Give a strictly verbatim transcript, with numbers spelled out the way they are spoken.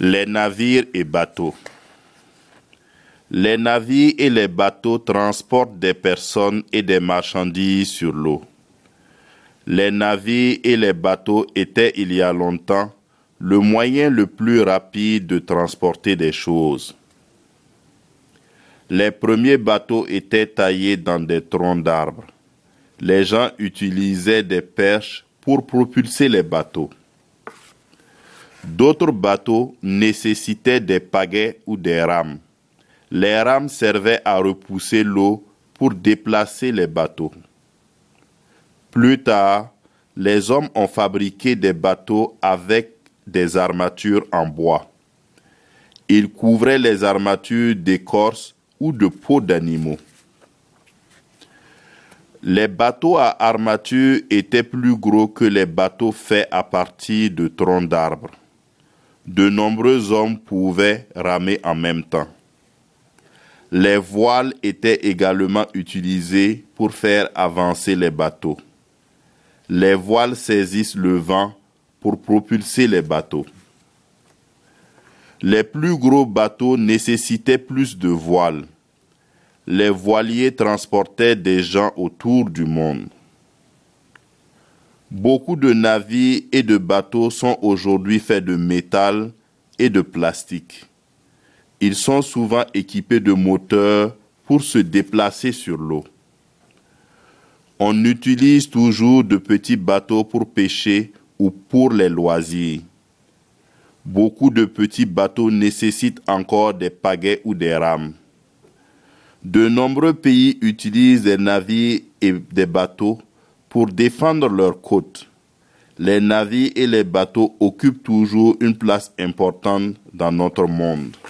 Les navires et bateaux. Les navires et les bateaux transportent des personnes et des marchandises sur l'eau. Les navires et les bateaux étaient il y a longtemps le moyen le plus rapide de transporter des choses. Les premiers bateaux étaient taillés dans des troncs d'arbres. Les gens utilisaient des perches pour propulser les bateaux. D'autres bateaux nécessitaient des pagaies ou des rames. Les rames servaient à repousser l'eau pour déplacer les bateaux. Plus tard, les hommes ont fabriqué des bateaux avec des armatures en bois. Ils couvraient les armatures d'écorce ou de peau d'animaux. Les bateaux à armature étaient plus gros que les bateaux faits à partir de troncs d'arbres. De nombreux hommes pouvaient ramer en même temps. Les voiles étaient également utilisées pour faire avancer les bateaux. Les voiles saisissent le vent pour propulser les bateaux. Les plus gros bateaux nécessitaient plus de voiles. Les voiliers transportaient des gens autour du monde. Beaucoup de navires et de bateaux sont aujourd'hui faits de métal et de plastique. Ils sont souvent équipés de moteurs pour se déplacer sur l'eau. On utilise toujours de petits bateaux pour pêcher ou pour les loisirs. Beaucoup de petits bateaux nécessitent encore des pagaies ou des rames. De nombreux pays utilisent des navires et des bateaux pour défendre leurs côtes. Les navires et les bateaux occupent toujours une place importante dans notre monde.